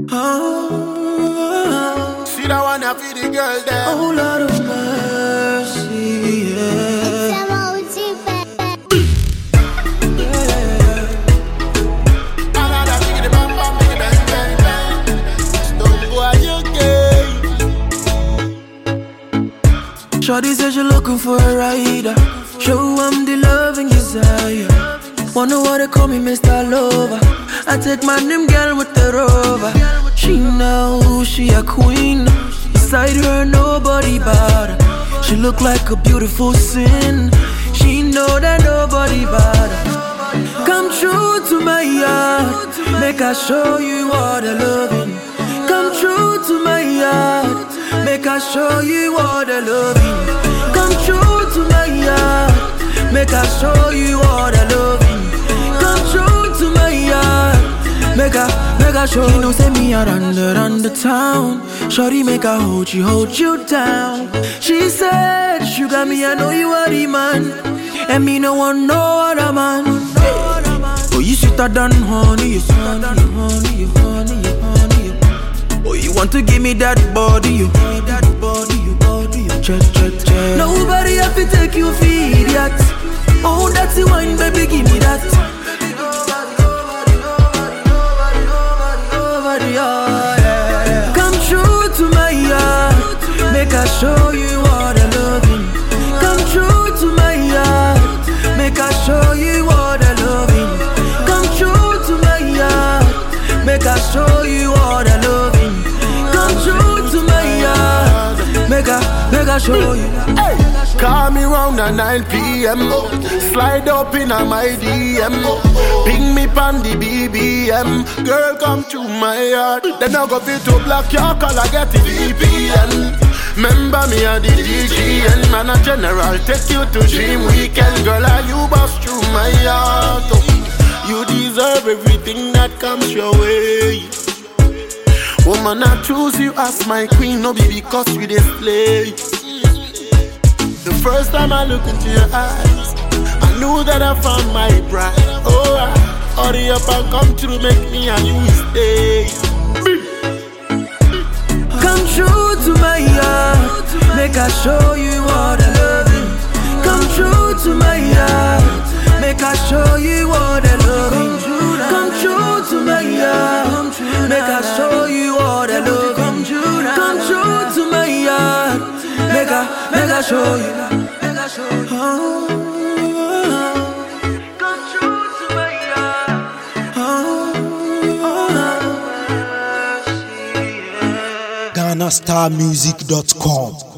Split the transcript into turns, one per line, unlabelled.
Oh,
see that one for the girl there.
oh Lord of mercy, yeah. Shawty said she looking for a rider. Show 'em the love and desire. Wonder why they call me Mr. Lover. I take my name girl with the rover. She knows she a queen. Beside her nobody but her. She look like a beautiful sin. She know that nobody but her. Come true to my heart. Make I show you what I loving. Come true to my heart. Make I show you what I loving. Come true to my heart. Make I show you what I loving. Come true to my heart. Make I show you. Say me around the town. Shorty make I hold you down. She said, sugar me, I know you are the man. And me no one no other man. Oh, you sweeter than honey, you sweeter than honey, you honey, you honey. Oh, you want to give me that body, you that body, you body, you chat. Nobody have to take you feed yet. Oh, that's the wine, baby, give me that. Nobody, oh, yeah. Come true to my heart. Make I show you what I loving. Come true to my heart. Make I show you what I loving. Come true to my heart. Make I show you what I loving. Come true to my heart. Make I show you.
Hey, call me round at 9 p.m. Slide up in a my DM. Ping me pan the BBM. Girl, come to my yard. Then I go fit to block your call, I get the VPN. Remember me a the DGN. Man a general, take you to dream weekend. Girl, are you bust through my heart? Oh, you deserve everything that comes your way. Woman, I choose you as my queen, no be because you display. The first time I looked into your eyes, I knew that I found my bride. Oh, hurry up and come through, make me and you stay.
Come true to my heart. Make I show you what I loving. Come true to my heart. Make I show you what I loving. Come true to my heart. Make I show you what I loving. Come true to my heart. Make I show you. Come true to my heart.
GhanaStarMusic.com